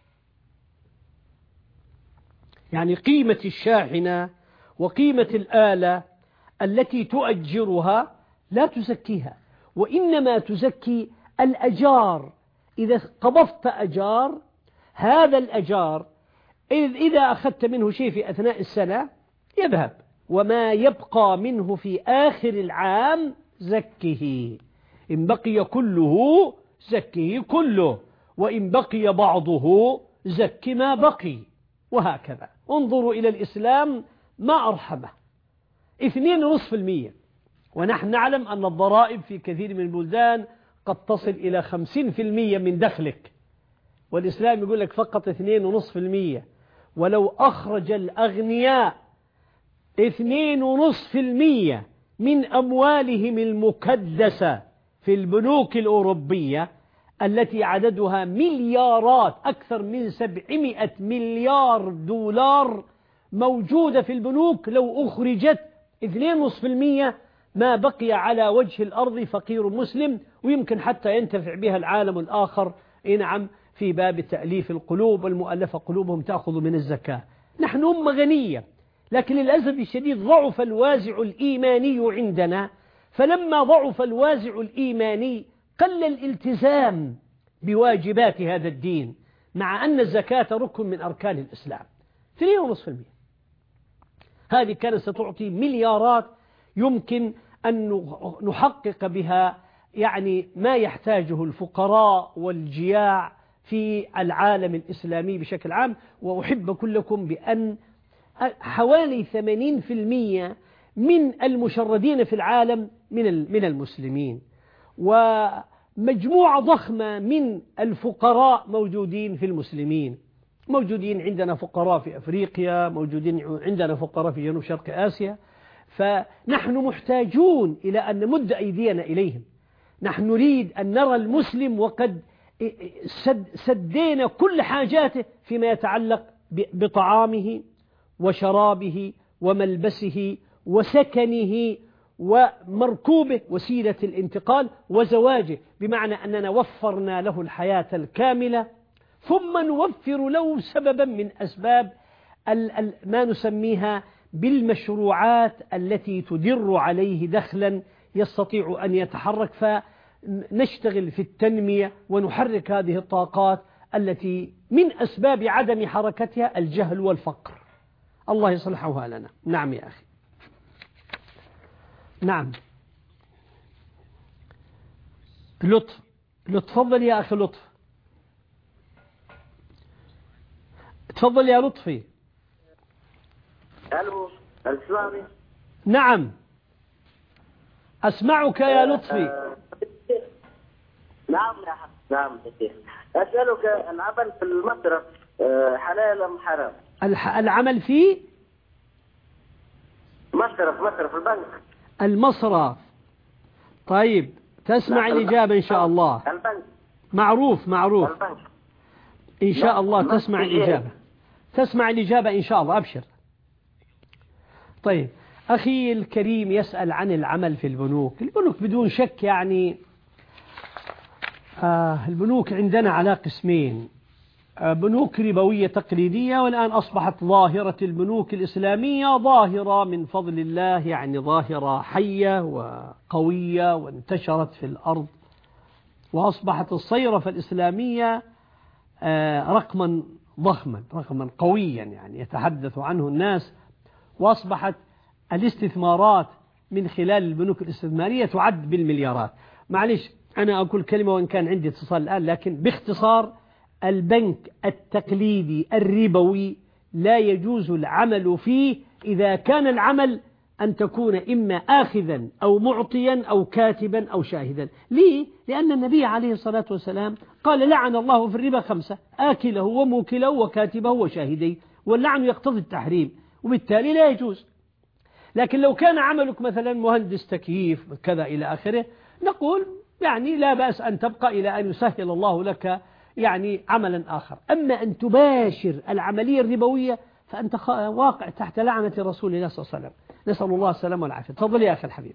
يعني قيمة الشاحنة وقيمة الآلة التي تؤجرها لا تزكيها، وإنما تزكي الأجار. إذا قبضت أجار، هذا الأجار إذا أخذت منه شيء في أثناء السنة يذهب، وما يبقى منه في آخر العام زكه، إن بقي كله زكه كله، وإن بقي بعضه زك ما بقي، وهكذا. انظروا إلى الإسلام ما أرحمه. 2.5%، ونحن نعلم أن الضرائب في كثير من البلدان قد تصل إلى 50% من دخلك، والإسلام يقول لك فقط 2.5%. ولو أخرج الأغنياء 2.5% من أموالهم المكدسة في البنوك الأوروبية التي عددها مليارات، أكثر من 700 مليار دولار موجودة في البنوك، لو أخرجت 2.5% ما بقي على وجه الأرض فقير مسلم، ويمكن حتى ينتفع بها العالم الآخر. نعم، في باب تأليف القلوب والمؤلفة قلوبهم تأخذ من الزكاة. نحن أمة غنية، لكن للأسف الشديد ضعف الوازع الإيماني عندنا، فلما ضعف الوازع الإيماني قل الالتزام بواجبات هذا الدين، مع أن الزكاة ركن من أركان الإسلام. 2.5%، هذه كانت ستعطي مليارات يمكن أن نحقق بها يعني ما يحتاجه الفقراء والجياع في العالم الإسلامي بشكل عام. وأحب كلكم بأن حوالي 80% من المشردين في العالم من المسلمين، ومجموعة ضخمة من الفقراء موجودين في المسلمين. موجودين عندنا فقراء في أفريقيا، موجودين عندنا فقراء في جنوب شرق آسيا، فنحن محتاجون إلى أن نمد أيدينا إليهم. نحن نريد أن نرى المسلم وقد سدينا كل حاجاته فيما يتعلق بطعامه وشرابه وملبسه وسكنه ومركوبه، وسيلة الانتقال، وزواجه، بمعنى أننا وفرنا له الحياة الكاملة، ثم نوفر له سببا من أسباب ما نسميها بالمشروعات التي تدر عليه دخلا يستطيع أن يتحرك، فنشتغل في التنمية ونحرك هذه الطاقات التي من أسباب عدم حركتها الجهل والفقر. الله يصلحها لنا. نعم يا أخي. نعم. لطف تفضل يا أخي لطف، تفضل يا لطفي. ألو الإسلامي. نعم أسمعك يا لطفي. نعم يا حق. نعم يا أسألك، العمل في المصرف حلال أم حرام؟ العمل في مصرف البنك. المصرف. طيب تسمع الإجابة إن شاء الله. البنك معروف البنك. إن شاء الله تسمع الإجابة، تسمع الإجابة إن شاء الله، أبشر. طيب أخي الكريم يسأل عن العمل في البنوك. البنوك بدون شك يعني البنوك عندنا على قسمين: بنوك ربوية تقليدية، والآن أصبحت ظاهرة البنوك الإسلامية ظاهرة من فضل الله، يعني ظاهرة حية وقوية وانتشرت في الأرض، وأصبحت الصيرفة الإسلامية رقما ضخما، رقما قويا يعني يتحدث عنه الناس، وأصبحت الاستثمارات من خلال البنوك الاستثمارية تعد بالمليارات. معلش أنا أقول كلمة وإن كان عندي اتصال الآن، لكن باختصار البنك التقليدي الربوي لا يجوز العمل فيه إذا كان العمل أن تكون إما آخذا أو معطيا أو كاتبا أو شاهدا. ليه؟ لأن النبي عليه الصلاة والسلام قال: لعن الله في الربا 5: آكله وموكله وكاتبه وشاهديه، واللعن يقتضي التحريم، وبالتالي لا يجوز. لكن لو كان عملك مثلا مهندس تكييف كذا إلى آخره، نقول يعني لا بأس أن تبقى إلى أن يسهل الله لك يعني عملا آخر. أما أن تباشر العملية الربوية فأنت واقع تحت لعنة رسول الله صلى الله عليه وسلم، نسأل الله السلامة والعافية. تفضل يا أخي الحبيب.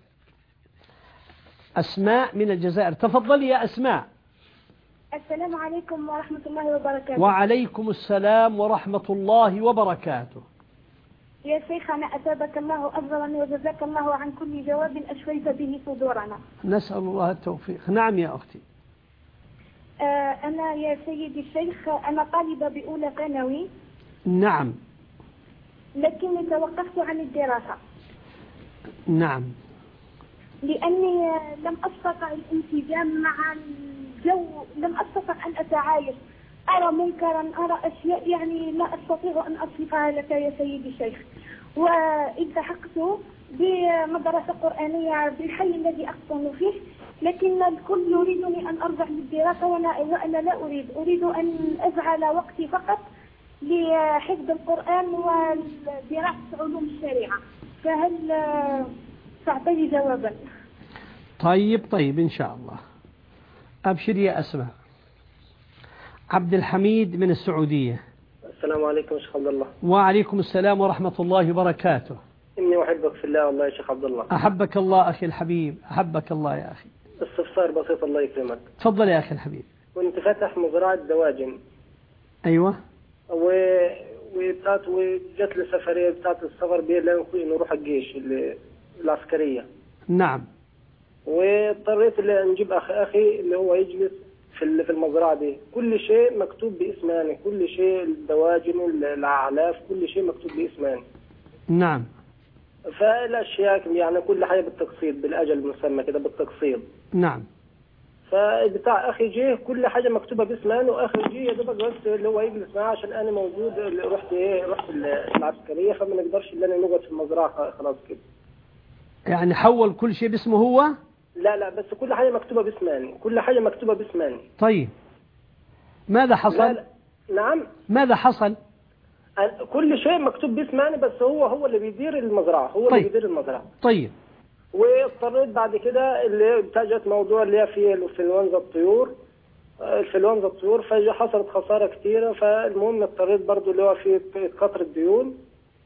أسماء من الجزائر، تفضل يا أسماء. السلام عليكم ورحمة الله وبركاته. وعليكم السلام ورحمة الله وبركاته. يا شيخنا أثابك الله أفضلا وجزاك الله عن كل جواب أشفيت به صدورنا. نسأل الله التوفيق. نعم يا أختي. أنا يا سيدي الشيخ أنا طالبة بأولى ثانوي. نعم. لكني توقفت عن الدراسة. نعم. لأني لم أستطع الانسجام مع الجو، لم أستطع أن أتعايش، أرى منكرا، أرى أشياء يعني لا أستطيع أن أصفها لك يا سيدي الشيخ. والتحقت بمدرسة قرآنية بالحي الذي أسكن فيه، لكن الكل يريدني أن أرجع للدراسة وأنا لا أريد أن أجعل وقتي فقط لحفظ القرآن ودراسة علوم الشريعة. فهل تعطيني جوابا؟ طيب إن شاء الله. أبشر يا أسماء. عبد الحميد من السعودية. السلام عليكم شيخ عبد الله. وعليكم السلام ورحمة الله وبركاته. إني أحبك في الله والله يا شيخ عبد الله. أحبك الله أخي الحبيب، أحبك الله يا أخي. استفسار بسيط الله يكرمك. تفضل يا أخي الحبيب. كنت فاتح مزرعة دواجن. أيوة. وجت لي سفرية بتاعت السفر بيه إنه نروح الجيش العسكرية. نعم. واضطريت اللي نجيب أخي اللي هو يجلس في المزرعة دي، كل شيء مكتوب باسماني، كل شيء الدواجن الأعلاف كل شيء مكتوب باسماني. نعم. فالأشياء يعني كل حاجة بالتقسيط، بالأجل المسمى كده بالتقسيط. نعم. فبتاع أخي جه كل حاجة مكتوبة باسماني، وأخي جه يا دوبك بس اللي هو يجلس معاه عشان أنا موجود. رحت العسكرية، فما نقدرش إلا أنا نقعد في المزرعة خلاص كده. يعني حول كل شيء باسمه هو؟ لا بس كل حاجة مكتوبة باسماني، كل حاجة مكتوبة باسماني. طيب ماذا حصل؟ لا. نعم. ماذا حصل؟ كل شيء مكتوب باسماني، بس هو اللي بيدير المزرعة، هو اللي بيدير المزرعة. طيب. واضطريت بعد كده اللي اتجهت موضوع اللي هي فيه الانفلونزا الطيور، فحصلت خسارة كتيرة. فالمهم اضطريت برضو اللي هو في قطر الديون.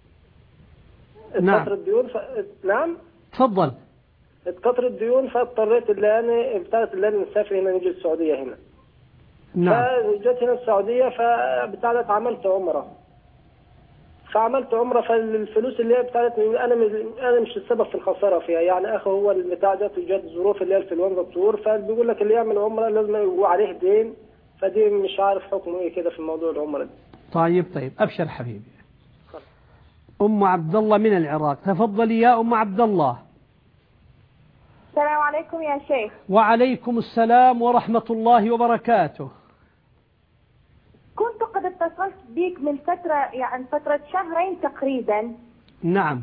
نعم. قطر الديون نعم. تفضل. قطر الديون، فاضطريت اللي أنا نسافر هنا، نجي السعودية هنا. نعم. فجت هنا السعودية، فبتاعت عملت عمرة. فالفلوس اللي هي بتاعت أنا مش السبب في الخسارة فيها، يعني أخي هو البتاع جت ظروف اللي هي الانفلونزا الطيور، فبيقول لك اللي يعمل عمرة لازم يبقى عليه دين، فدي مش عارف حكمه إيه كده في موضوع العمرة دي. طيب أبشر حبيبي. أم عبد الله من العراق، تفضلي يا أم عبد الله. السلام عليكم يا شيخ. وعليكم السلام ورحمة الله وبركاته. كنت قد اتصلت بك من فترة شهرين تقريبا. نعم.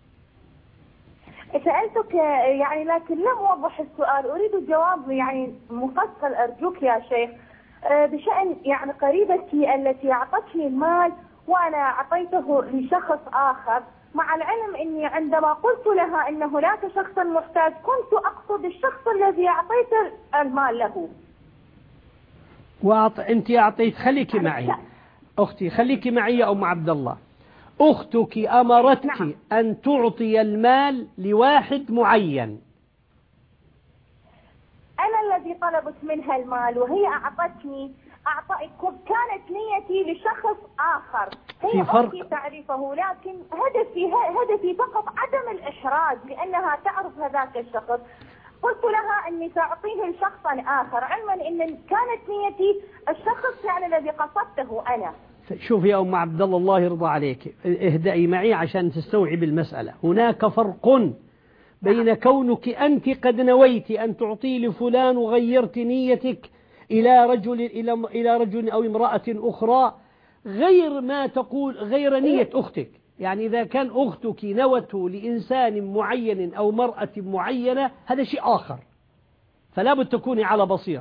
سألتك يعني لكن لم أوضح السؤال، أريد جواب يعني مفصل أرجوك يا شيخ، بشأن يعني قريبتي التي أعطتني المال وأنا أعطيته لشخص آخر، مع العلم أني عندما قلت لها أن هناك شخص محتاج كنت أقصد الشخص الذي أعطيت المال له. أنت أعطيت، خليكي معي أختي، خليكي معي يا أم عبد الله. أختك أمرتك أن تعطي المال لواحد معين. أنا الذي طلبت منها المال وهي أعطتني، كانت نيتي لشخص آخر، هي أختي تعرفه، لكن هدفي فقط عدم الإحراج لأنها تعرف هذاك الشخص. قلت لها أني سأعطيه لشخصا آخر، علما أن كانت نيتي الشخص يعني الذي قصدته أنا. شوف يا أم عبد الله، الله يرضى عليك، اهدئي معي عشان تستوعب المسألة. هناك فرق بين كونك أنت قد نويت أن تعطي لفلان وغيرت نيتك إلى رجل أو امرأة أخرى، غير ما تقول غير نية أختك. يعني إذا كان أختك نوته لإنسان معين أو مرأة معينة هذا شيء آخر، فلا بد تكوني على بصيرة.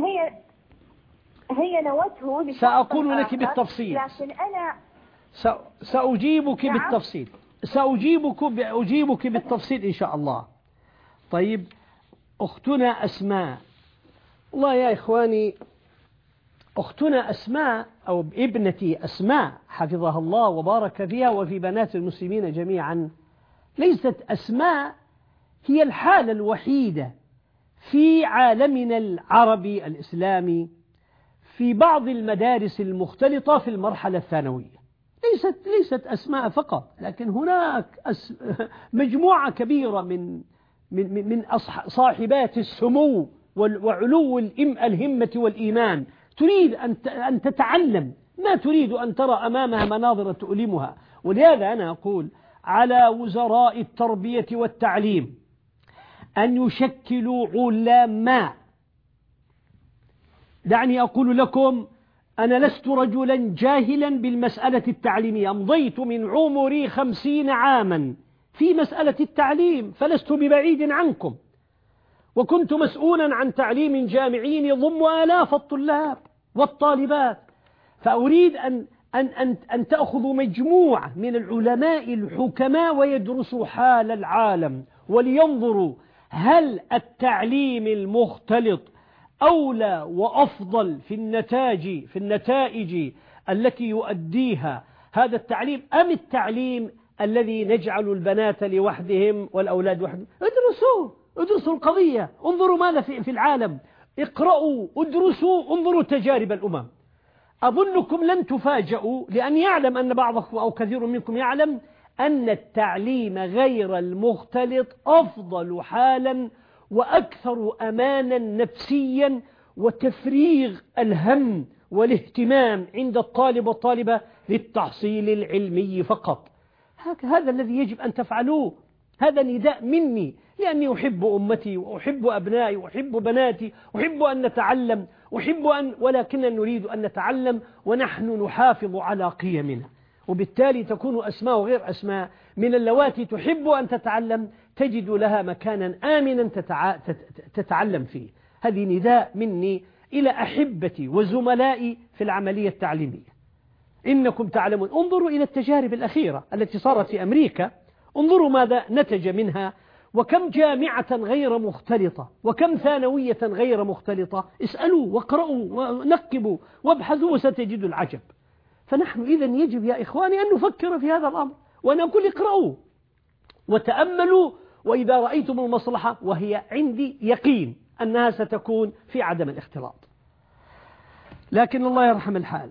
هي نوته سأقول لك بالتفصيل، لكن أنا سأجيبك بالتفصيل، أجيبك بالتفصيل إن شاء الله. طيب أختنا أسماء، والله يا إخواني أختنا أسماء أو ابنتي أسماء حفظها الله وبارك فيها وفي بنات المسلمين جميعا، ليست أسماء هي الحالة الوحيدة في عالمنا العربي الإسلامي في بعض المدارس المختلطة في المرحلة الثانوية. ليست أسماء فقط، لكن هناك مجموعة كبيرة من صاحبات السمو وعلو الهمة والإيمان تريد أن تتعلم، ما تريد أن ترى أمامها مناظر تؤلمها. ولهذا أنا أقول على وزراء التربية والتعليم أن يشكلوا علماء. دعني أقول لكم أنا لست رجلا جاهلا بالمسألة التعليمية، أمضيت من عمري 50 عاما في مسألة التعليم، فلست ببعيد عنكم، وكنت مسؤولا عن تعليم جامعي يضم آلاف الطلاب والطالبات. فأريد أن تأخذوا مجموعة من العلماء الحكماء ويدرسوا حال العالم ولينظروا هل التعليم المختلط أولى وأفضل في النتائج التي يؤديها هذا التعليم، أم التعليم الذي نجعل البنات لوحدهم والأولاد وحدهم. ادرسوا القضية، انظروا ماذا في العالم، اقرأوا، ادرسوا، انظروا تجارب الأمم. أظنكم لن تفاجئوا، لأن يعلم أن بعضكم أو كثير منكم يعلم أن التعليم غير المختلط أفضل حالا وأكثر أمانا نفسيا وتفريغ الهم والاهتمام عند الطالب والطالبة للتحصيل العلمي فقط. هذا الذي يجب أن تفعلوه. هذا نداء مني، لأني أحب أمتي وأحب أبنائي وأحب بناتي، أحب أن نتعلم، ولكننا نريد أن نتعلم ونحن نحافظ على قيمنا. وبالتالي تكون أسماء وغير أسماء من اللواتي تحب أن تتعلم تجد لها مكانا آمنا تتعلم فيه. هذه نداء مني إلى أحبتي وزملائي في العملية التعليمية. إنكم تعلمون، انظروا إلى التجارب الأخيرة التي صارت في أمريكا، انظروا ماذا نتج منها، وكم جامعة غير مختلطة وكم ثانوية غير مختلطة. اسألوا واقرأوا ونقبوا وابحثوا وستجدوا العجب. فنحن إذن يجب يا إخواني أن نفكر في هذا الأمر، وأنا أقول اقرأوا وتأملوا، وإذا رأيتم المصلحة، وهي عندي يقين أنها ستكون في عدم الاختلاط. لكن الله يرحم الحال.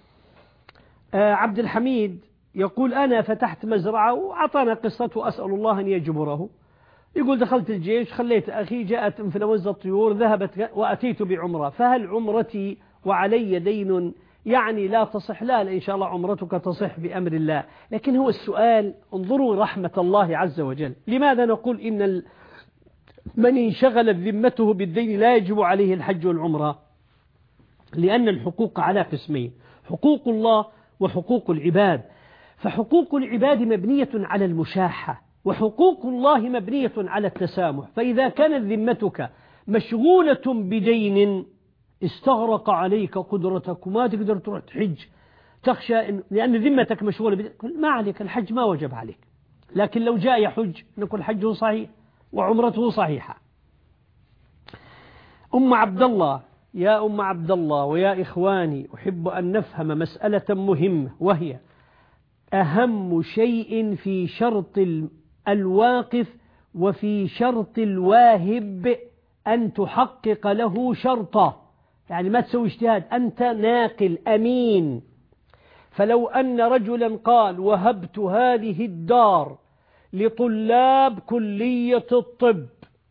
عبد الحميد يقول أنا فتحت مزرعة، وعطانا قصته أسأل الله أن يجبره. يقول دخلت الجيش، خليت أخي، جاءت انفلونزا الطيور، ذهبت وأتيت بعمرة، فهل عمرتي وعلي دين يعني لا تصح؟ لا إن شاء الله عمرتك تصح بأمر الله. لكن هو السؤال، انظروا رحمة الله عز وجل. لماذا نقول إن من انشغلت ذمته بالدين لا يجب عليه الحج والعمرة؟ لأن الحقوق على قسمين، حقوق الله وحقوق العباد. فحقوق العباد مبنية على المشاحة، وحقوق الله مبنية على التسامح. فإذا كانت ذمتك مشغولة بدين استغرق عليك قدرتك وما تقدر تروح تحج، تخشى لأن ذمتك مشغولة بدين، ما عليك الحج، ما وجب عليك. لكن لو جاء يحج نقول حجه صحيح وعمرته صحيحة. عبد الله، يا عبد الله ويا إخواني، أحب أن نفهم مسألة مهمة، وهي أهم شيء في شرط الواقف وفي شرط الواهب أن تحقق له شرطه. يعني ما تسوي اجتهاد، أنت ناقل أمين. فلو أن رجلا قال وهبت هذه الدار لطلاب كلية الطب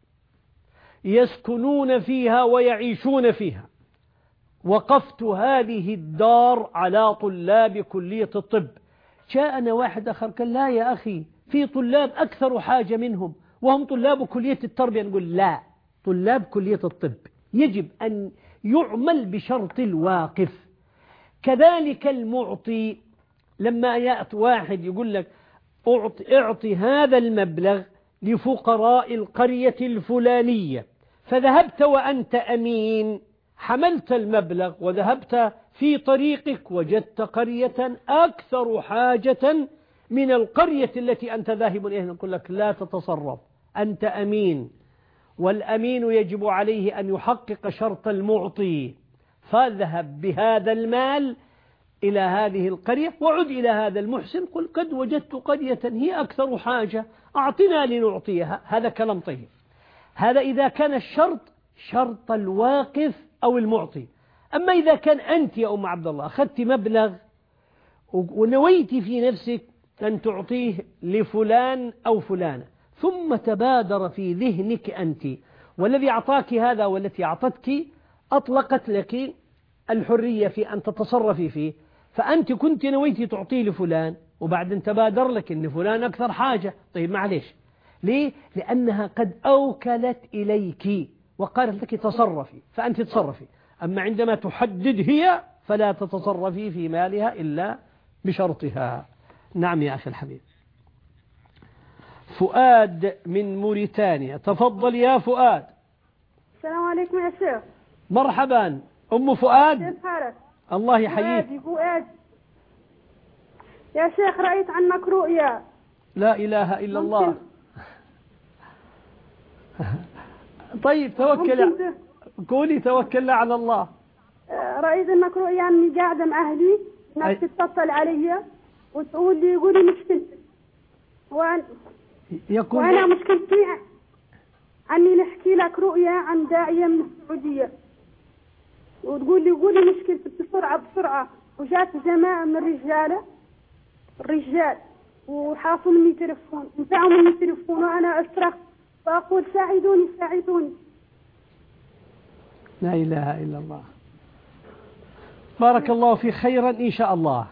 يسكنون فيها ويعيشون فيها، وقفت هذه الدار على طلاب كلية الطب، جاءنا واحد آخر قال لا يا أخي، في طلاب أكثر حاجة منهم وهم طلاب كلية التربية. نقول لا، طلاب كلية الطب يجب أن يعمل بشرط الواقف. كذلك المعطي، لما يأتي واحد يقول لك اعطي هذا المبلغ لفقراء القرية الفلانية، فذهبت وأنت أمين، حملت المبلغ وذهبت في طريقك وجدت قرية أكثر حاجة من القرية التي أنت ذاهب إليها، نقول لك لا تتصرف، أنت أمين، والأمين يجب عليه أن يحقق شرط المعطي. فاذهب بهذا المال إلى هذه القرية وعد إلى هذا المحسن، قل قد وجدت قرية هي أكثر حاجة، أعطنا لنعطيها. هذا كلام طيب. هذا إذا كان الشرط شرط الواقف أو المعطي. أما إذا كان أنت يا عبد الله أخذت مبلغ ونويت في نفسك أن تعطيه لفلان أو فلانة، ثم تبادر في ذهنك أنت والذي أعطاك هذا والتي أعطتك أطلقت لك الحرية في أن تتصرفي فيه، فأنت كنت نويت تعطيه لفلان وبعدين تبادر لك إن فلان أكثر حاجة. طيب معليش، ليه؟ لأنها قد أوكلت إليك وقالت لك تصرفي، فأنت تصرفي. أما عندما تحدد هي فلا تتصرفي في مالها إلا بشرطها. نعم يا أخي الحبيب. فؤاد من موريتانيا، تفضل يا فؤاد. السلام عليكم يا شيخ. مرحبا أم فؤاد. كيف حالك؟ الله يحييك. فؤاد يا شيخ، رأيت عنك رؤيا. لا إله إلا الله. طيب قولي توكلنا على الله. رأيت أنك رؤيا أني قاعدة مع أهلي، ناس تتصل علي وتقول لي قولي مشكلتك، وأنا مشكلتي أني نحكي لك رؤيا عن داعية من السعودية، وتقول لي قولي مشكلتك بسرعة. وجات جماعة من الرجال وحاصوا مني تلفون، نزعوا مني تلفون، وأنا أصرخ وأقول ساعدوني ساعدوني. لا إله إلا الله. بارك الله في خيرا إن شاء الله،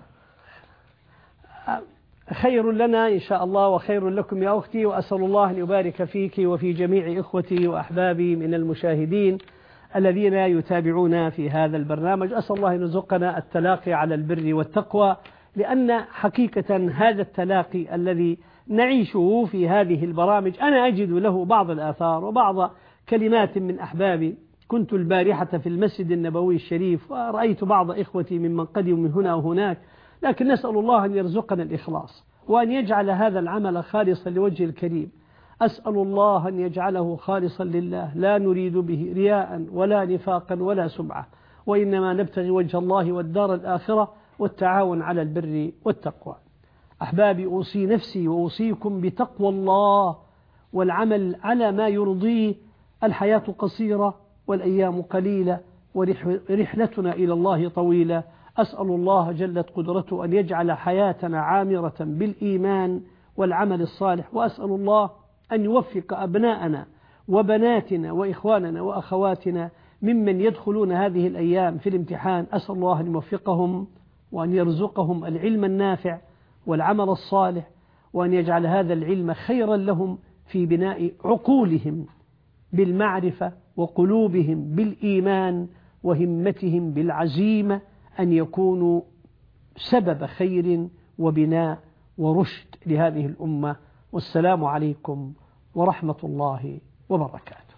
خير لنا إن شاء الله وخير لكم يا أختي، وأسأل الله أن يبارك فيك وفي جميع إخوتي وأحبابي من المشاهدين الذين يتابعون في هذا البرنامج. أسأل الله أن يرزقنا التلاقي على البر والتقوى، لأن حقيقة هذا التلاقي الذي نعيشه في هذه البرامج أنا أجد له بعض الآثار وبعض كلمات من أحبابي. كنت البارحة في المسجد النبوي الشريف ورأيت بعض إخوتي ممن قدموا من هنا وهناك، لكن نسأل الله أن يرزقنا الإخلاص وأن يجعل هذا العمل خالصا لوجه الكريم. أسأل الله أن يجعله خالصا لله، لا نريد به رياء ولا نفاقا ولا سمعة، وإنما نبتغي وجه الله والدار الآخرة والتعاون على البر والتقوى. أحبابي، أوصي نفسي وأوصيكم بتقوى الله والعمل على ما يرضيه. الحياة قصيرة والأيام قليلة ورحلتنا إلى الله طويلة. أسأل الله جلت قدرته أن يجعل حياتنا عامرة بالإيمان والعمل الصالح، وأسأل الله أن يوفق أبناءنا وبناتنا وإخواننا وأخواتنا ممن يدخلون هذه الأيام في الامتحان. أسأل الله أن يوفقهم وأن يرزقهم العلم النافع والعمل الصالح، وأن يجعل هذا العلم خيرا لهم في بناء عقولهم بالمعرفة وقلوبهم بالإيمان وهمتهم بالعزيمة، أن يكونوا سبب خير وبناء ورشد لهذه الأمة. والسلام عليكم ورحمة الله وبركاته.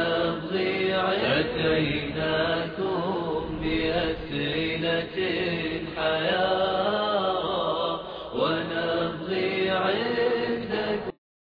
ونبضي أتيناكم بأسئلة